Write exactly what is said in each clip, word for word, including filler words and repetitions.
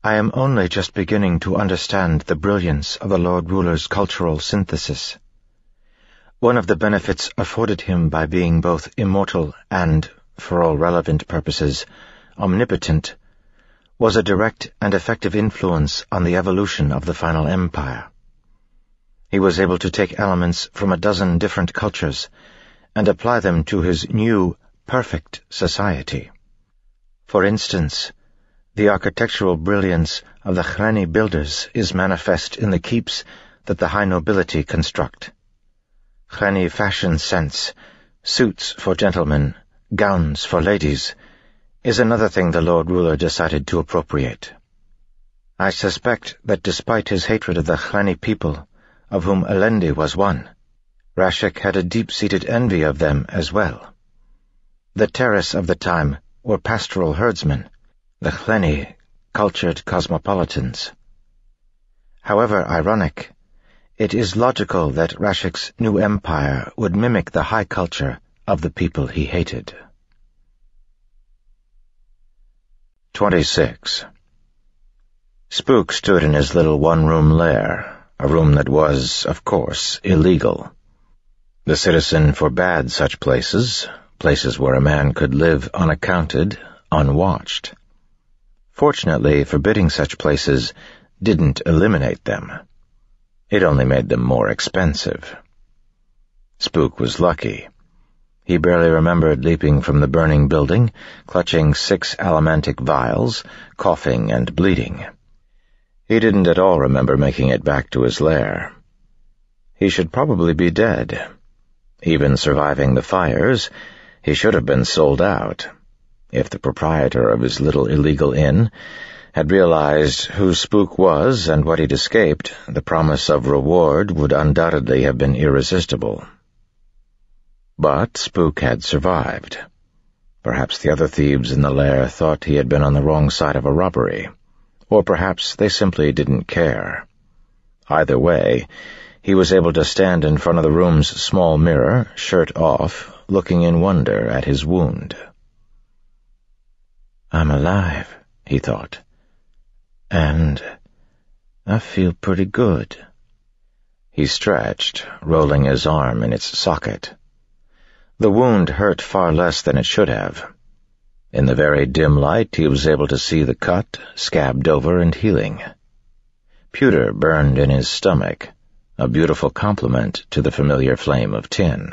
I am only just beginning to understand the brilliance of the Lord Ruler's cultural synthesis. One of the benefits afforded him by being both immortal and, for all relevant purposes, omnipotent, was a direct and effective influence on the evolution of the final empire. He was able to take elements from a dozen different cultures and apply them to his new, perfect society. For instance, the architectural brilliance of the Hrani builders is manifest in the keeps that the high nobility construct. Hrani fashion sense, suits for gentlemen, gowns for ladies, is another thing the Lord Ruler decided to appropriate. I suspect that despite his hatred of the Hrani people, of whom Alendi was one, Rashek had a deep-seated envy of them as well. The Terrace of the time were pastoral herdsmen, the Hrani cultured cosmopolitans. However ironic, it is logical that Rashek's new empire would mimic the high culture of the people he hated. twenty-six. Spook stood in his little one-room lair, a room that was, of course, illegal. The citizen forbade such places, places where a man could live unaccounted, unwatched. Fortunately, forbidding such places didn't eliminate them. It only made them more expensive. Spook was lucky. He barely remembered leaping from the burning building, clutching six allomantic vials, coughing and bleeding. He didn't at all remember making it back to his lair. He should probably be dead. Even surviving the fires, he should have been sold out. If the proprietor of his little illegal inn had realized who Spook was and what he'd escaped, the promise of reward would undoubtedly have been irresistible. But Spook had survived. Perhaps the other thieves in the lair thought he had been on the wrong side of a robbery, or perhaps they simply didn't care. Either way, he was able to stand in front of the room's small mirror, shirt off, looking in wonder at his wound. I'm alive, he thought, and I feel pretty good. He stretched, rolling his arm in its socket. The wound hurt far less than it should have. In the very dim light, he was able to see the cut, scabbed over and healing. Pewter burned in his stomach, a beautiful complement to the familiar flame of tin.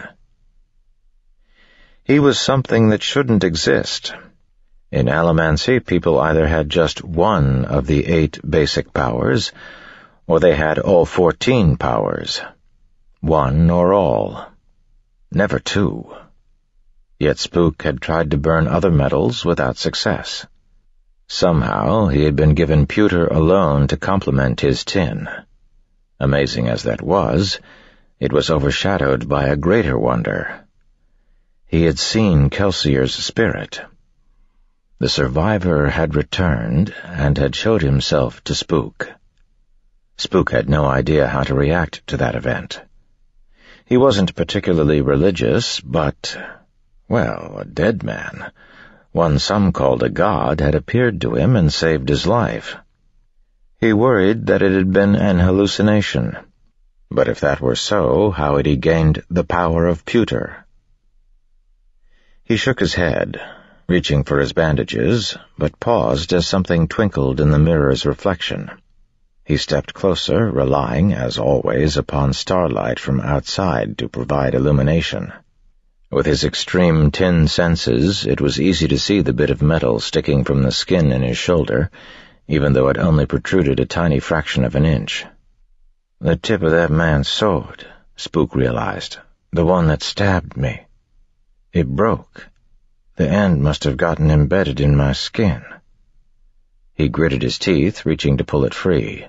He was something that shouldn't exist. In Allomancy, people either had just one of the eight basic powers, or they had all fourteen powers. One or all. Never two. Yet Spook had tried to burn other metals without success. Somehow he had been given pewter alone to complement his tin. Amazing as that was, it was overshadowed by a greater wonder. He had seen Kelsier's spirit. The survivor had returned and had showed himself to Spook. Spook had no idea how to react to that event. He wasn't particularly religious, but, well, a dead man, one some called a god, had appeared to him and saved his life. He worried that it had been an hallucination. But if that were so, how had he gained the power of pewter? He shook his head, reaching for his bandages, but paused as something twinkled in the mirror's reflection. He stepped closer, relying, as always, upon starlight from outside to provide illumination. With his extreme tin senses, it was easy to see the bit of metal sticking from the skin in his shoulder, even though it only protruded a tiny fraction of an inch. The tip of that man's sword, Spook realized, the one that stabbed me. It broke. The end must have gotten embedded in my skin. He gritted his teeth, reaching to pull it free.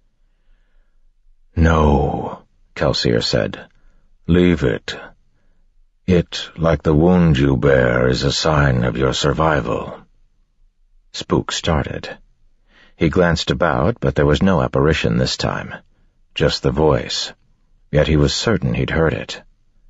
No, Kelsier said. Leave it. It, like the wound you bear, is a sign of your survival. Spook started. He glanced about, but there was no apparition this time. Just the voice. Yet he was certain he'd heard it.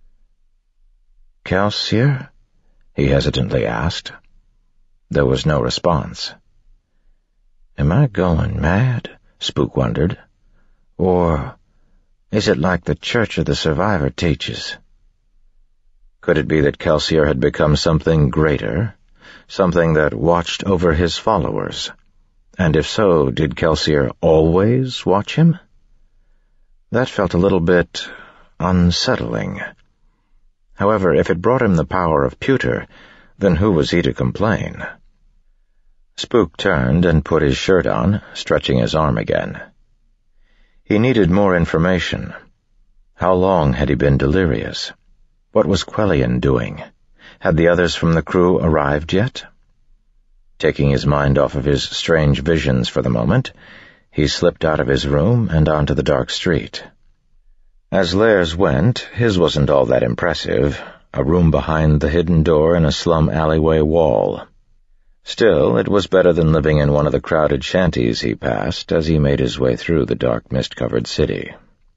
Kelsier? He hesitantly asked. There was no response. Am I going mad? Spook wondered. Or is it like the Church of the Survivor teaches? Could it be that Kelsier had become something greater, something that watched over his followers? And if so, did Kelsier always watch him? That felt a little bit unsettling. However, if it brought him the power of pewter, then who was he to complain? Spook turned and put his shirt on, stretching his arm again. He needed more information. How long had he been delirious? What was Quellion doing? Had the others from the crew arrived yet? Taking his mind off of his strange visions for the moment, he slipped out of his room and onto the dark street. As Lairs went, his wasn't all that impressive, a room behind the hidden door in a slum alleyway wall. Still, it was better than living in one of the crowded shanties he passed as he made his way through the dark mist-covered city.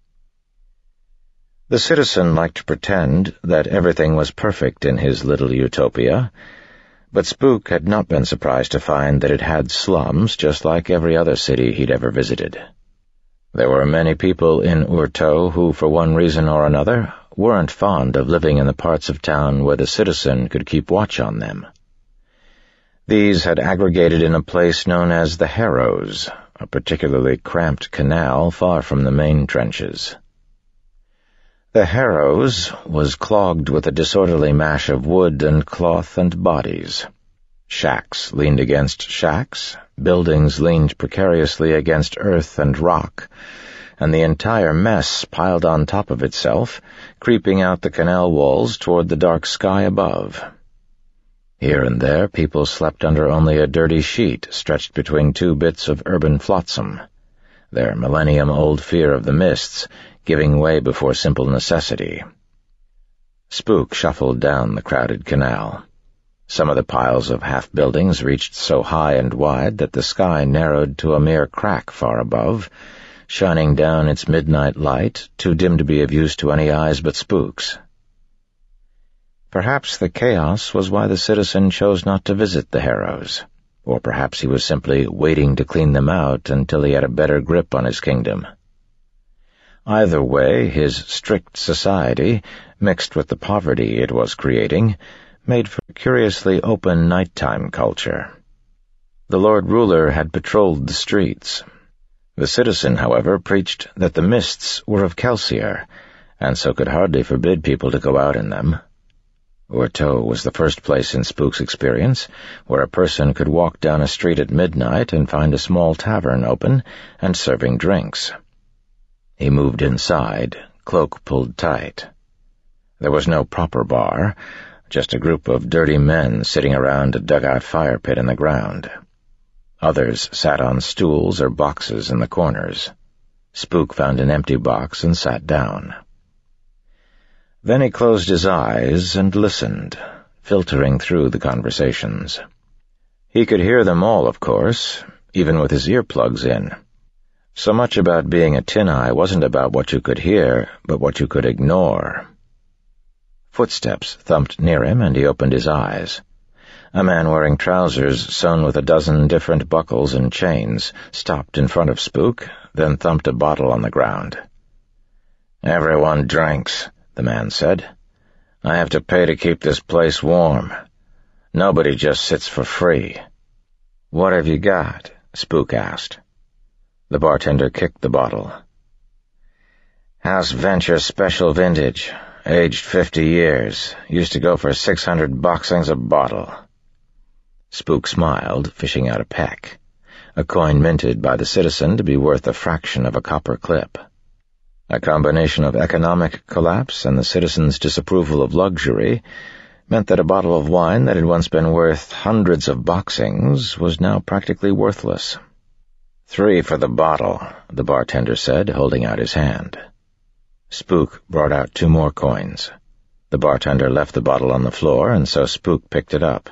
The citizen liked to pretend that everything was perfect in his little utopia, but Spook had not been surprised to find that it had slums just like every other city he'd ever visited. There were many people in Urto who, for one reason or another, weren't fond of living in the parts of town where the citizen could keep watch on them. These had aggregated in a place known as the Harrows, a particularly cramped canal far from the main trenches. The Harrows was clogged with a disorderly mash of wood and cloth and bodies. Shacks leaned against shacks, buildings leaned precariously against earth and rock, and the entire mess piled on top of itself, creeping out the canal walls toward the dark sky above. Here and there people slept under only a dirty sheet stretched between two bits of urban flotsam, their millennium-old fear of the mists giving way before simple necessity. Spook shuffled down the crowded canal. Some of the piles of half-buildings reached so high and wide that the sky narrowed to a mere crack far above, shining down its midnight light, too dim to be of use to any eyes but Spook's. Perhaps the chaos was why the citizen chose not to visit the Harrows, or perhaps he was simply waiting to clean them out until he had a better grip on his kingdom. Either way, his strict society, mixed with the poverty it was creating, made for a curiously open nighttime culture. The Lord Ruler had patrolled the streets. The citizen, however, preached that the mists were of Kelsier, and so could hardly forbid people to go out in them. Urto was the first place in Spook's experience where a person could walk down a street at midnight and find a small tavern open and serving drinks. He moved inside, cloak pulled tight. There was no proper bar, just a group of dirty men sitting around a dugout fire pit in the ground. Others sat on stools or boxes in the corners. Spook found an empty box and sat down. Then he closed his eyes and listened, filtering through the conversations. He could hear them all, of course, even with his earplugs in. So much about being a tin-eye wasn't about what you could hear, but what you could ignore. Footsteps thumped near him, and he opened his eyes. A man wearing trousers sewn with a dozen different buckles and chains stopped in front of Spook, then thumped a bottle on the ground. "Everyone drinks," the man said. "I have to pay to keep this place warm. Nobody just sits for free." "What have you got?" Spook asked. The bartender kicked the bottle. "House Venture Special Vintage, aged fifty years. Used to go for six hundred boxings a bottle." Spook smiled, fishing out a peck, a coin minted by the citizen to be worth a fraction of a copper clip. A combination of economic collapse and the citizen's disapproval of luxury meant that a bottle of wine that had once been worth hundreds of boxings was now practically worthless. "Three for the bottle," the bartender said, holding out his hand. Spook brought out two more coins. The bartender left the bottle on the floor, and so Spook picked it up.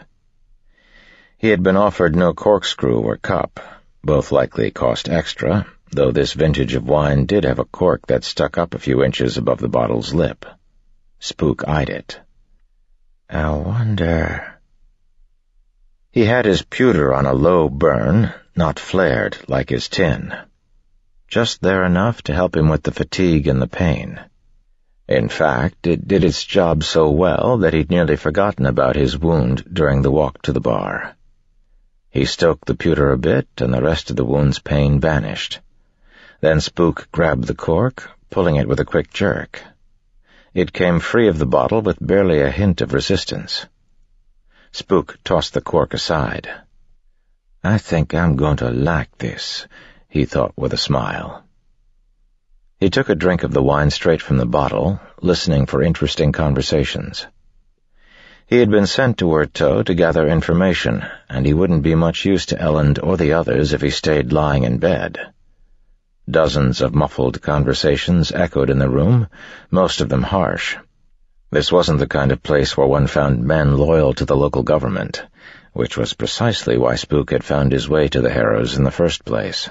He had been offered no corkscrew or cup. Both likely cost extra, though this vintage of wine did have a cork that stuck up a few inches above the bottle's lip. Spook eyed it. "I wonder..." He had his pewter on a low burn, not flared like his tin. Just there enough to help him with the fatigue and the pain. In fact, it did its job so well that he'd nearly forgotten about his wound during the walk to the bar. He stoked the pewter a bit, and the rest of the wound's pain vanished. Then Spook grabbed the cork, pulling it with a quick jerk. It came free of the bottle with barely a hint of resistance. Spook tossed the cork aside. "I think I'm going to like this," he thought with a smile. He took a drink of the wine straight from the bottle, listening for interesting conversations. He had been sent to Urteau to gather information, and he wouldn't be much use to Elend or the others if he stayed lying in bed. Dozens of muffled conversations echoed in the room, most of them harsh. This wasn't the kind of place where one found men loyal to the local government, which was precisely why Spook had found his way to the Harrows in the first place.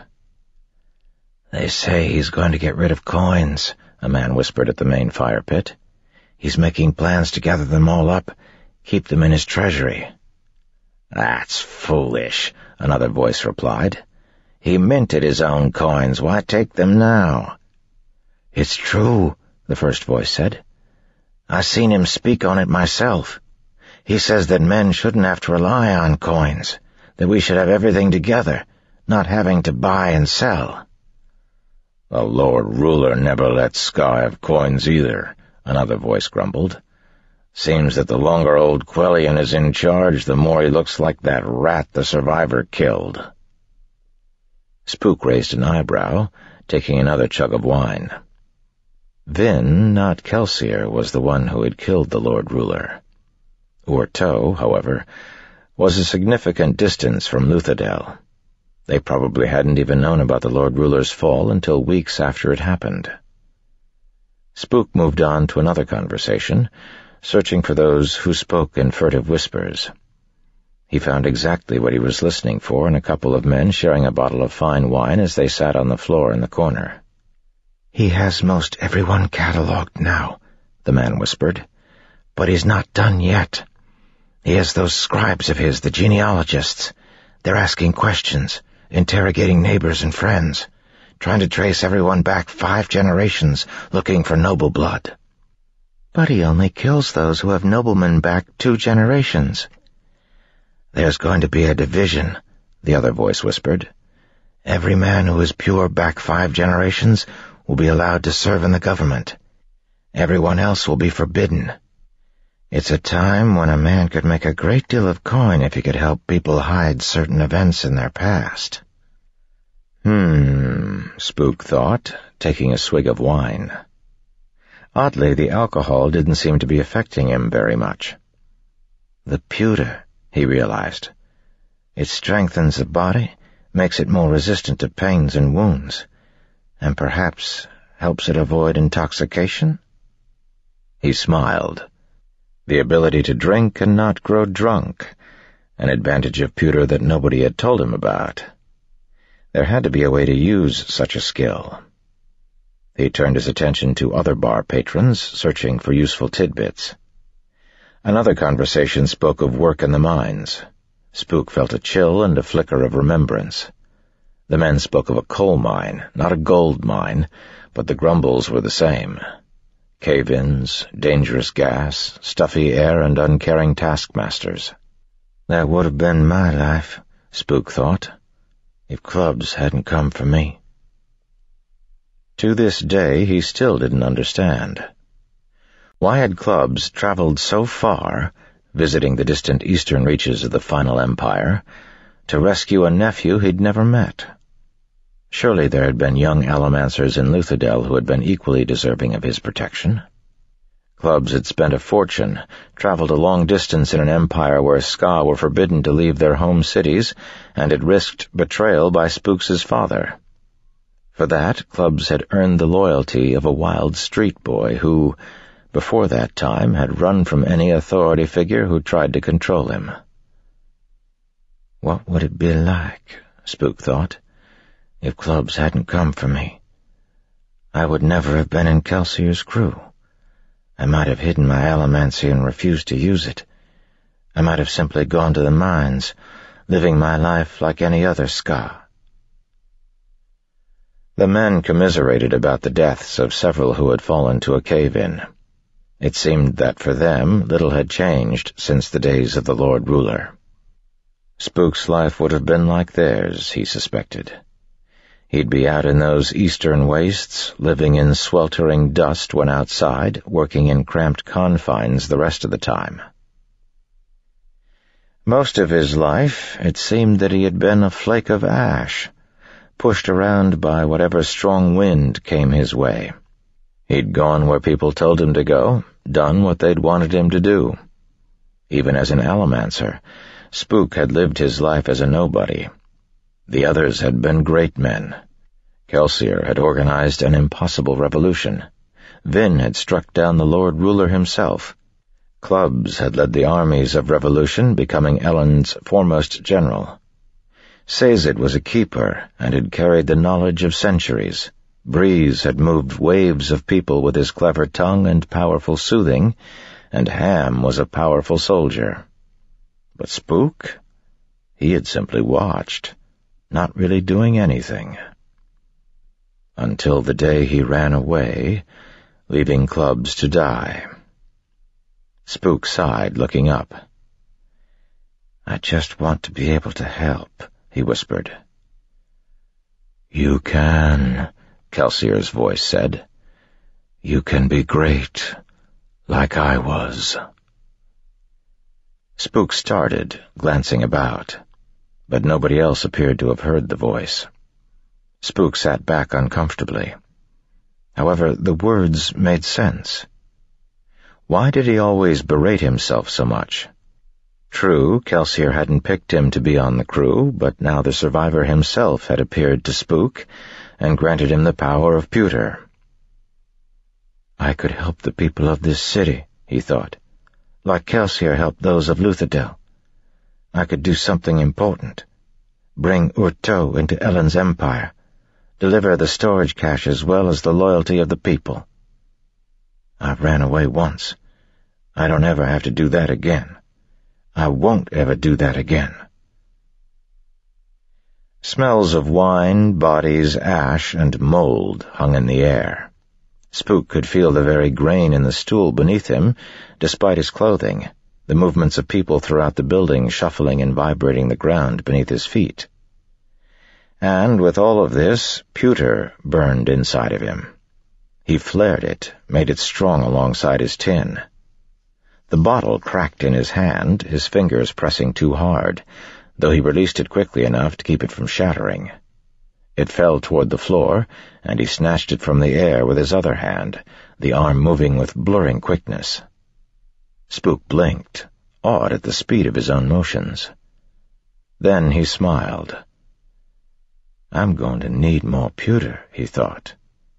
"They say he's going to get rid of coins," a man whispered at the main fire pit. "He's making plans to gather them all up, keep them in his treasury." "That's foolish," another voice replied. "He minted his own coins. Why take them now?" "It's true," the first voice said. "I seen him speak on it myself. He says that men shouldn't have to rely on coins, that we should have everything together, not having to buy and sell." "The Lord Ruler never let Sky have coins either," another voice grumbled. "Seems that the longer old Quellion is in charge, the more he looks like that rat the survivor killed." Spook raised an eyebrow, taking another chug of wine. Vin, not Kelsier, was the one who had killed the Lord Ruler. Urteau, however, was a significant distance from Luthadel. They probably hadn't even known about the Lord Ruler's fall until weeks after it happened. Spook moved on to another conversation, searching for those who spoke in furtive whispers. He found exactly what he was listening for in a couple of men sharing a bottle of fine wine as they sat on the floor in the corner. "He has most everyone catalogued now," the man whispered. "But he's not done yet. He has those scribes of his, the genealogists. They're asking questions, interrogating neighbors and friends, trying to trace everyone back five generations, looking for noble blood." "But he only kills those who have noblemen back two generations." "There's going to be a division," the other voice whispered. "Every man who is pure back five generations will be allowed to serve in the government. Everyone else will be forbidden. It's a time when a man could make a great deal of coin if he could help people hide certain events in their past." Hmm, Spook thought, taking a swig of wine. Oddly, the alcohol didn't seem to be affecting him very much. The pewter, he realized. It strengthens the body, makes it more resistant to pains and wounds, and perhaps helps it avoid intoxication? He smiled. The ability to drink and not grow drunk, an advantage of pewter that nobody had told him about. There had to be a way to use such a skill. He turned his attention to other bar patrons, searching for useful tidbits. Another conversation spoke of work in the mines. Spook felt a chill and a flicker of remembrance. The men spoke of a coal mine, not a gold mine, but the grumbles were the same. Cave-ins, dangerous gas, stuffy air, and uncaring taskmasters. That would have been my life, Spook thought, if clubs hadn't come for me. To this day, he still didn't understand. Why had clubs traveled so far, visiting the distant eastern reaches of the final empire, to rescue a nephew he'd never met? Surely there had been young allomancers in Luthadel who had been equally deserving of his protection. Clubs had spent a fortune, traveled a long distance in an empire where Ska were forbidden to leave their home cities, and had risked betrayal by Spooks's father. For that, Clubs had earned the loyalty of a wild street boy who, before that time, had run from any authority figure who tried to control him. What would it be like, Spook thought, if Clubs hadn't come for me? I would never have been in Kelsier's crew. I might have hidden my allomancy and refused to use it. I might have simply gone to the mines, living my life like any other Ska. The men commiserated about the deaths of several who had fallen to a cave-in. It seemed that for them little had changed since the days of the Lord Ruler. Spook's life would have been like theirs, he suspected. He'd be out in those eastern wastes, living in sweltering dust when outside, working in cramped confines the rest of the time. Most of his life, it seemed that he had been a flake of ash, pushed around by whatever strong wind came his way. He'd gone where people told him to go, done what they'd wanted him to do. Even as an Allomancer, Spook had lived his life as a nobody. The others had been great men. Kelsier had organized an impossible revolution. Vin had struck down the Lord Ruler himself. Clubs had led the armies of revolution, becoming Elend's foremost general. Sazed was a keeper and had carried the knowledge of centuries. Breeze had moved waves of people with his clever tongue and powerful soothing, and Ham was a powerful soldier. But Spook? He had simply watched, not really doing anything. Until the day he ran away, leaving clubs to die. Spook sighed, looking up. "I just want to be able to help," he whispered. "You can," Kelsier's voice said. "You can be great, like I was." Spook started, glancing about, but nobody else appeared to have heard the voice. Spook sat back uncomfortably. However, the words made sense. Why did he always berate himself so much? True, Kelsier hadn't picked him to be on the crew, but now the survivor himself had appeared to Spook and granted him the power of Pewter. "I could help the people of this city," he thought, "like Kelsier helped those of Luthadel. I could do something important. Bring Urto into Elend's empire. Deliver the storage cache as well as the loyalty of the people. I ran away once. I don't ever have to do that again. I won't ever do that again." Smells of wine, bodies, ash, and mold hung in the air. Spook could feel the very grain in the stool beneath him, despite his clothing, the movements of people throughout the building shuffling and vibrating the ground beneath his feet. And with all of this, Pewter burned inside of him. He flared it, made it strong alongside his tin. The bottle cracked in his hand, his fingers pressing too hard, though he released it quickly enough to keep it from shattering. It fell toward the floor, and he snatched it from the air with his other hand, the arm moving with blurring quickness. Spook blinked, awed at the speed of his own motions. Then he smiled. "I'm going to need more pewter," he thought.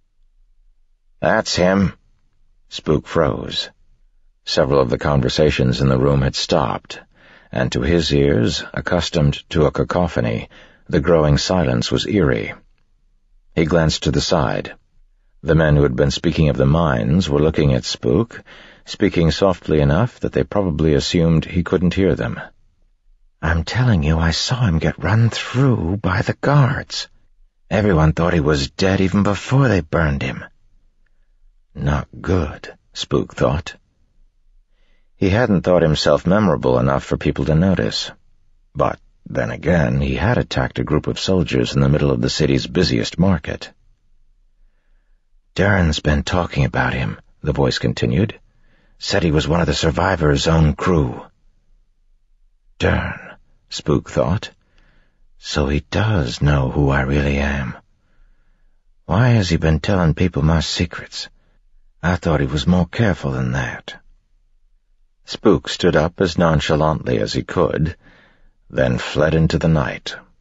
"That's him." Spook froze. Several of the conversations in the room had stopped, and to his ears, accustomed to a cacophony, the growing silence was eerie. He glanced to the side. The men who had been speaking of the mines were looking at Spook, speaking softly enough that they probably assumed he couldn't hear them. "I'm telling you, I saw him get run through by the guards. Everyone thought he was dead even before they burned him." Not good, Spook thought. He hadn't thought himself memorable enough for people to notice. But, then again, he had attacked a group of soldiers in the middle of the city's busiest market. "Durin's been talking about him," the voice continued. "Said he was one of the survivors' own crew." Durin, Spook thought. So he does know who I really am. Why has he been telling people my secrets? I thought he was more careful than that. Spook stood up as nonchalantly as he could, then fled into the night.